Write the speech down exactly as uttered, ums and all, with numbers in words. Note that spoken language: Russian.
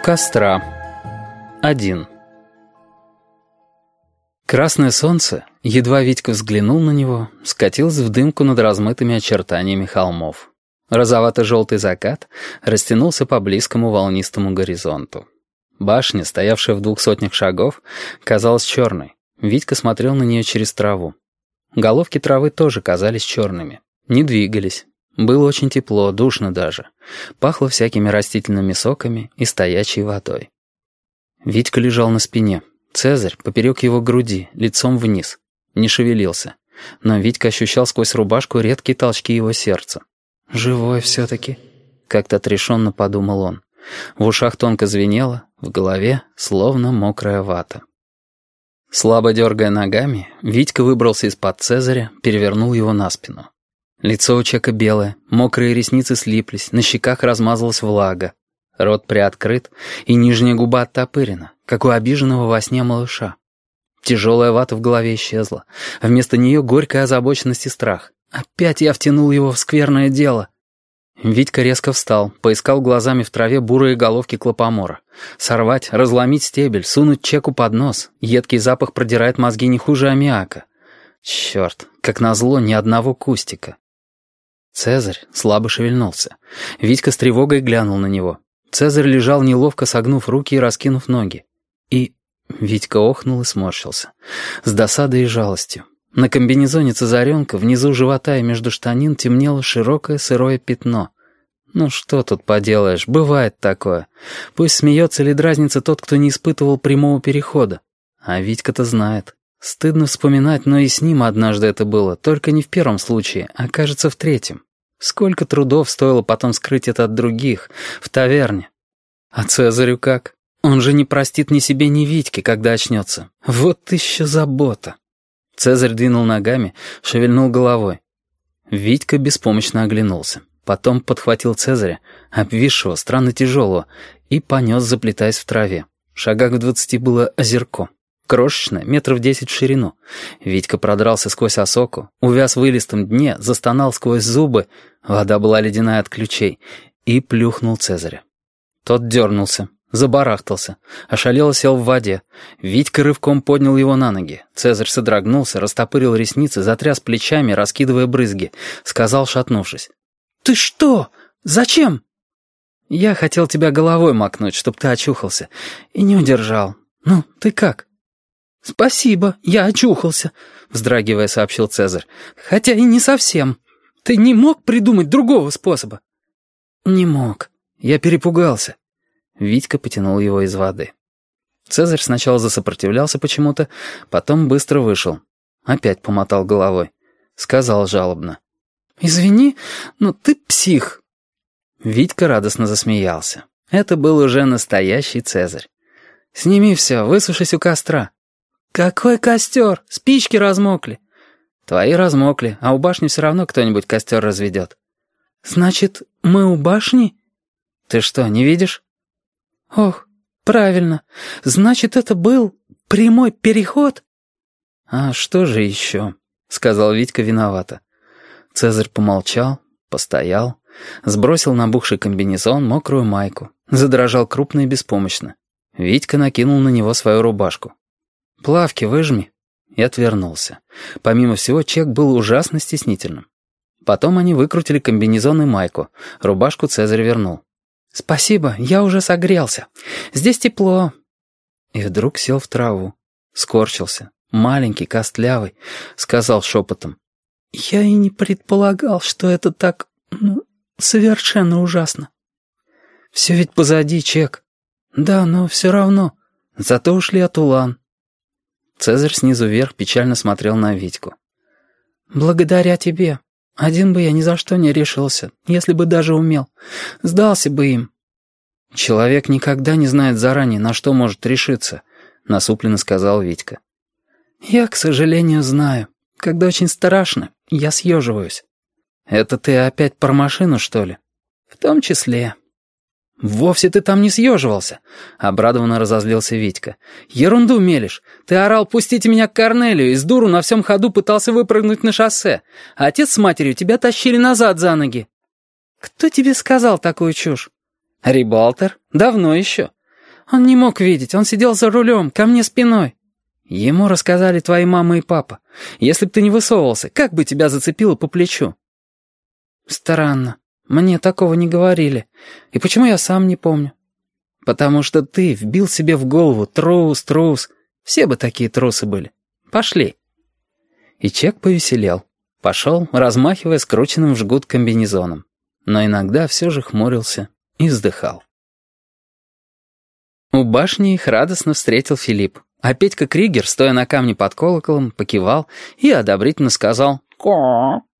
костра. Один. Красное солнце, едва Витька взглянул на него, скатилось в дымку над размытыми очертаниями холмов. Розовато-желтый закат растянулся по близкому волнистому горизонту. Башня, стоявшая в двух сотнях шагов, казалась черной. Витька смотрел на нее через траву. Головки травы тоже казались черными. Не двигались. Было очень тепло, душно даже. Пахло всякими растительными соками и стоячей водой. Витька лежал на спине. Цезарь поперек его груди, лицом вниз. Не шевелился. Но Витька ощущал сквозь рубашку редкие толчки его сердца. «Живой все-таки», — как-то отрешенно подумал он. В ушах тонко звенело, в голове словно мокрая вата. Слабо дергая ногами, Витька выбрался из-под Цезаря, перевернул его на спину. Лицо у Чека белое, мокрые ресницы слиплись, на щеках размазалась влага. Рот приоткрыт, и нижняя губа оттопырена, как у обиженного во сне малыша. Тяжелая вата в голове исчезла. Вместо нее горькая озабоченность и страх. Опять я втянул его в скверное дело. Витька резко встал, поискал глазами в траве бурые головки клопомора. Сорвать, разломить стебель, сунуть Чеку под нос. Едкий запах продирает мозги не хуже аммиака. Черт, как назло, ни одного кустика. Цезарь слабо шевельнулся. Витька с тревогой глянул на него. Цезарь лежал, неловко согнув руки и раскинув ноги. И Витька охнул и сморщился. С досадой и жалостью. На комбинезоне Цезаренка внизу живота и между штанин темнело широкое сырое пятно. Ну что тут поделаешь, бывает такое. Пусть смеется или дразнится тот, кто не испытывал прямого перехода. А Витька-то знает. Стыдно вспоминать, но и с ним однажды это было, только не в первом случае, а, кажется, в третьем. Сколько трудов стоило потом скрыть это от других, в таверне. А Цезарю как? Он же не простит ни себе, ни Витьке, когда очнется. Вот еще забота. Цезарь двинул ногами, шевельнул головой. Витька беспомощно оглянулся. Потом подхватил Цезаря, обвисшего, странно тяжелого, и понес, заплетаясь в траве. В шагах в двадцати было озерко. Крошечное, метров десять в ширину. Витька продрался сквозь осоку, увяз в илистом дне, застонал сквозь зубы, вода была ледяная от ключей, и плюхнул Цезаря. Тот дернулся, забарахтался, ошалело сел в воде. Витька рывком поднял его на ноги. Цезарь содрогнулся, растопырил ресницы, затряс плечами, раскидывая брызги. Сказал, шатнувшись: «Ты что? Зачем?» «Я хотел тебя головой макнуть, чтоб ты очухался, и не удержал. Ну, ты как?» «Спасибо, я очухался», — вздрагивая, сообщил Цезарь. «Хотя и не совсем. Ты не мог придумать другого способа?» «Не мог. Я перепугался». Витька потянул его из воды. Цезарь сначала засопротивлялся почему-то, потом быстро вышел. Опять помотал головой. Сказал жалобно: «Извини, но ты псих». Витька радостно засмеялся. Это был уже настоящий Цезарь. «Сними все, высушись у костра». «Какой костер? Спички размокли». «Твои размокли, а у башни все равно кто-нибудь костер разведет». «Значит, мы у башни?» «Ты что, не видишь?» «Ох, правильно. Значит, это был прямой переход?» «А что же еще?» — сказал Витька виновато. Цезарь помолчал, постоял, сбросил набухший комбинезон, мокрую майку, задрожал крупно и беспомощно. Витька накинул на него свою рубашку. «Плавки выжми», и отвернулся. Помимо всего, Чек был ужасно стеснительным. Потом они выкрутили комбинезон и майку. Рубашку Цезарь вернул. «Спасибо, я уже согрелся. Здесь тепло». И вдруг сел в траву. Скорчился. Маленький, костлявый. Сказал шепотом: «Я и не предполагал, что это так... ну, совершенно ужасно». «Все ведь позади, Чек». «Да, но все равно. Зато ушли от Улан». Цезарь снизу вверх печально смотрел на Витьку. «Благодаря тебе. Один бы я ни за что не решился, если бы даже умел. Сдался бы им». «Человек никогда не знает заранее, на что может решиться», — насупленно сказал Витька. «Я, к сожалению, знаю. Когда очень страшно, я съеживаюсь». «Это ты опять про машину, что ли?» «В том числе». «Вовсе ты там не съеживался», — обрадованно разозлился Витька. «Ерунду мелешь. Ты орал: пустите меня к Корнелию, и с дуру на всем ходу пытался выпрыгнуть на шоссе. А отец с матерью тебя тащили назад за ноги». «Кто тебе сказал такую чушь?» «Рибалтер. Давно еще. Он не мог видеть, он сидел за рулем, ко мне спиной. Ему рассказали твои мама и папа. Если б ты не высовывался, как бы тебя зацепило по плечу? Странно, мне такого не говорили. И почему я сам не помню? Потому что ты вбил себе в голову трус, трус. Все бы такие трусы были. Пошли. И Чек повеселел. Пошел, размахивая скрученным в жгут комбинезоном. Но иногда все же хмурился и вздыхал. У башни их радостно встретил Филипп, а Петька Кригер, стоя на камне под колоколом, покивал и одобрительно сказал «Ко».